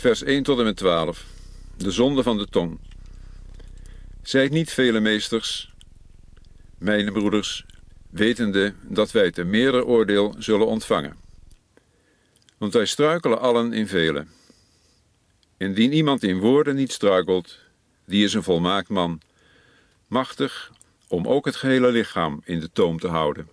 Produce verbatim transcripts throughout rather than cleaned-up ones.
Vers één tot en met twaalf. De zonde van de tong. Zijt niet vele meesters, mijn broeders, wetende dat wij te meerder oordeel zullen ontvangen. Want wij struikelen allen in vele. Indien iemand in woorden niet struikelt, die is een volmaakt man, machtig om ook het gehele lichaam in de toom te houden.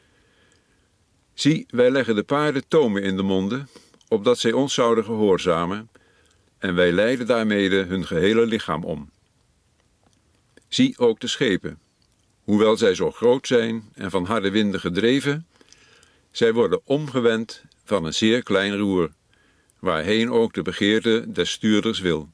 Zie, wij leggen de paarden tomen in de monden, opdat zij ons zouden gehoorzamen, en wij leiden daarmede hun gehele lichaam om. Zie ook de schepen, hoewel zij zo groot zijn en van harde winden gedreven, zij worden omgewend van een zeer klein roer, waarheen ook de begeerte des stuurders wil.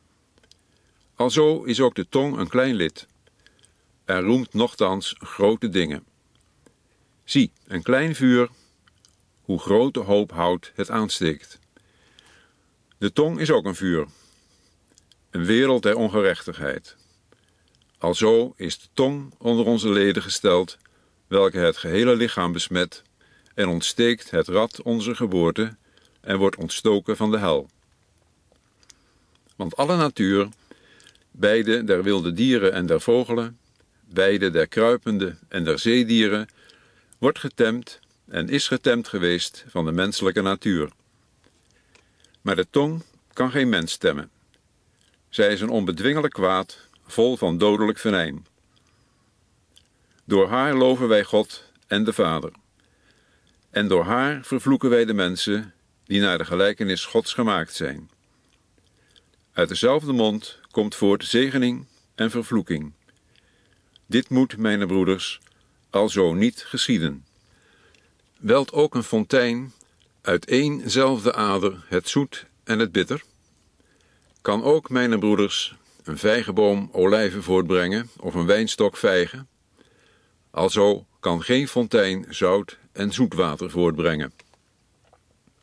Alzo is ook de tong een klein lid, en roemt nochtans grote dingen. Zie, een klein vuur, hoe grote hoop hout het aansteekt. De tong is ook een vuur, een wereld der ongerechtigheid. Alzo is de tong onder onze leden gesteld, welke het gehele lichaam besmet, en ontsteekt het rad onze geboorte, en wordt ontstoken van de hel. Want alle natuur, beide der wilde dieren en der vogelen, beide der kruipende en der zeedieren, wordt getemd en is getemd geweest van de menselijke natuur. Maar de tong kan geen mens temmen. Zij is een onbedwingelijk kwaad, vol van dodelijk venijn. Door haar loven wij God en de Vader. En door haar vervloeken wij de mensen die naar de gelijkenis Gods gemaakt zijn. Uit dezelfde mond komt voort zegening en vervloeking. Dit moet, mijn broeders, alzo niet geschieden. Welt ook een fontein uit éénzelfde ader het zoet en het bitter? Kan ook, mijn broeders, een vijgenboom olijven voortbrengen of een wijnstok vijgen? Alzo kan geen fontein zout en zoetwater voortbrengen.